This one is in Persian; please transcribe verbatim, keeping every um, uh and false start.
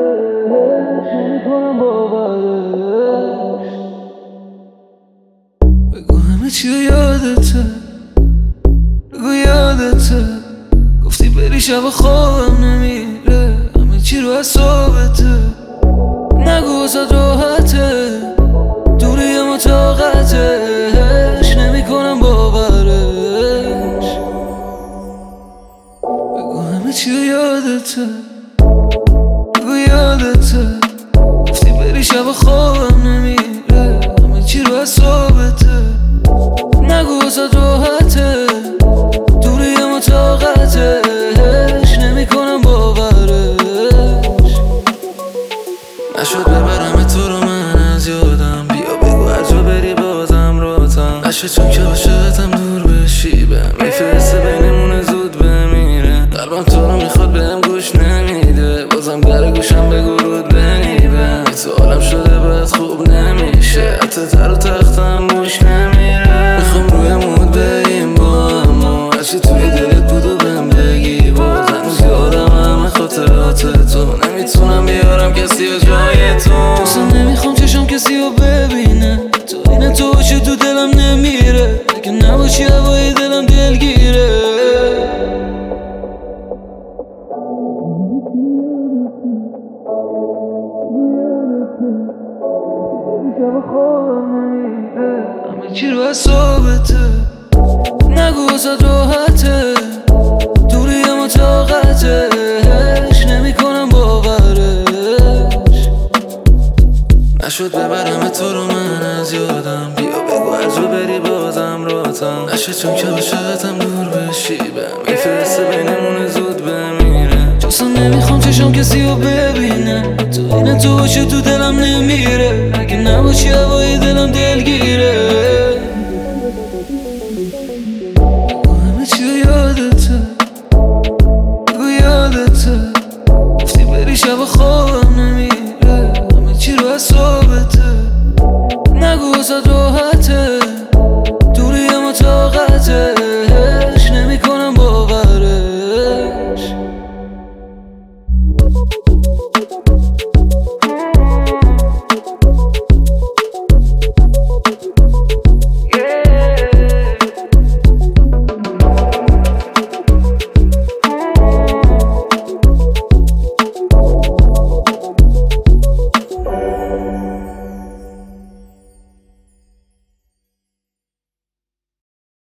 نمیکنم باورش. بگو همه چی یادته، بگو یادته گفتی بری شب خوابم نمیره، همه چی رو حسابته. نگو واسه راحته، دوری ما طاقتش نمیکنم باورش. بگو همه چی یادته، بگو یادته گفتی بری شب خوابم نمیره، همه چی رو حسابته. نگو واسه راحته، دوری ما طاقتش نمیکنم باورش. نشد ببرم تو رو من از یادم، بیا بگو هر جا بری بازم راتم نشه، چون که عاشقتم دور بشی بهم میفرسته بینمونه زود بمیره. قلبم تو رو میخواد بهم گوش نمیده، بازم در گوشم بگو رود بنیبه. تو عالم شده باید خوب نمیشه، حتی تر و تختم گوش نمیره. میخوام روی مود بریم با اما هرچی توی دلت بود و بهم بگی، باز هنوز یادم همه خاطرات تو، نمیتونم بیارم کسی و جای تو. اصلا نمیخوام چشم کسی رو ببینه، تو این تو باشی تو دلم نمیره، اگه نباشی هوای دلم دلگیره. شب خوابم نمیره، همه چی رو حسابته. نگو واسه راحته، دوری ما طاقتش نمیکنم باورش. نشد ببرم تو رو من از یادم، بیا بگو هر جا بری بازم راتم نشه، چون که عاشقتم دور بشی بهم میفرسته بینمونه زود بمیره. اصلا نمیخوام چشم کسی رو ببینه، تو این تو باشه تو دلم نمیره، اگه نباشی هوای دلم دلگیره. بگو همه چی یادته، بگو یادته گفتی بری شب خواب